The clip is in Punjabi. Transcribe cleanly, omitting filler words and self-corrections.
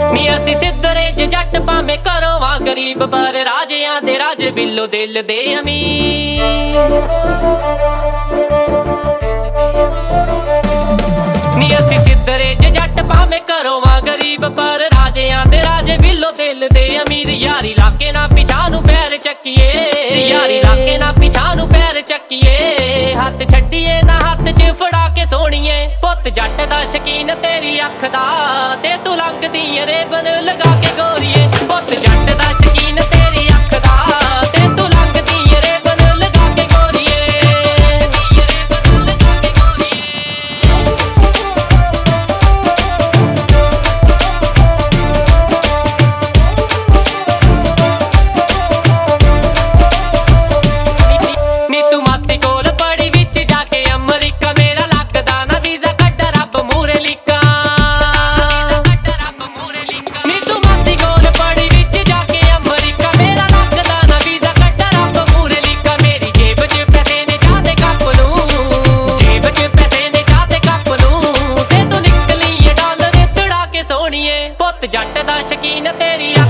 ਨੀ ਅਸੀਂ ਸਿੱਧਰੇ ਜ ਜੱਟ ਭਾਵੇਂ ਘਰੋਂ ਵਾਂ ਗਰੀਬ, ਪਰ ਰਾਜਿਆਂ ਦੇ ਰਾਜੇ ਬਿੱਲੋ ਦਿਲ ਦੇ ਅਮੀਰ। ਨੀ ਅਸੀਂ ਸਿੱਧਰੇ ਜ ਜੱਟ ਭਾਵੇਂ ਘਰੋਂ ਵਾਂ ਗਰੀਬ, ਪਰ ਰਾਜਿਆਂ ਦੇ ਰਾਜੇ ਬਿੱਲੋ ਦਿਲ ਦੇ ਅਮੀਰ। ਯਾਰੀ ਲਾਕੇ ਨਾ ਪਿਛਾਂ ਨੂੰ ਪੈਰ ਚੱਕੀਏ, ਯਾਰੀ ਲਾਕੇ ਨਾ ਪਿਛਾਂ ਨੂੰ ਪੈਰ ਚੱਕੀਏ। ਹੱਥ ਛੱਡੀਏ ਨਾ ਹੱਥ 'ਚ ਫੜਾ ਕੇ ਸੋਹਣੀਏ, ਪੁੱਤ ਜੱਟ ਦਾ ਸ਼ਕੀਨ ਤੇਰੀ ਅੱਖ ਦਾ, ਤੇ ਤੂੰ ਲੰਘਦੀ ਏ ਰੇਬਨ ਲਗਾ ਕੇ ਗੋਰੀਏ। ਪੁੱਤ ਜੱਟ ਦਾ ਸ਼ਕੀਨ ਤੇਰੀ ਅੱਖ ਦਾ, ਤੇ ਤੂੰ ਲੰਘਦੀ ਏ ਰੇਬਨ ਲਗਾ ਕੇ ਗੋਰੀਏ। ਨੀ ਤੂੰ ਮਾਸੀ ਕੋਲ ਪੜੀ ਵਿੱਚ ਜਾ ਕੇ ਅਮਰੀਕਾ, ਮੇਰਾ ਲੱਗਦਾ ਨਾ ਵੀਜ਼ਾ ਕੱਢ ਰੱਬ ਮੂਹਰੇ ਲੀਕਾਂ। ਨੀ ਤੂੰ ਮਾਸੀ ਕੋਲ ਪੜੀ ਵਿੱਚ ਜਾ ਕੇ ਅਮਰੀਕਾ, ਮੇਰਾ ਲੱਗਦਾ ਨਾ ਵੀਜ਼ਾ ਕੱਢ ਰੱਬ ਮੂਹਰੇ ਲੀਕਾਂ। ਮੇਰੀ ਜੇਬ 'ਚ ਪੈਸੇ ਨੇ ਚਾਹਦੇ ਕੱਪ ਨੂੰ, ਜੇਬ 'ਚ ਪੈਸੇ ਨੇ ਚਾਹਦੇ ਕੱਪ ਨੂੰ, ਤੇ ਤੂੰ ਨਿਕਲੀ ਏ ਡਾਲਰ ਤੜਾ ਕੇ ਸੋਹਣੀਏ। ਪੁੱਤ ਜੱਟ ਦਾ ਸ਼ਕੀਨ ਤੇਰੀ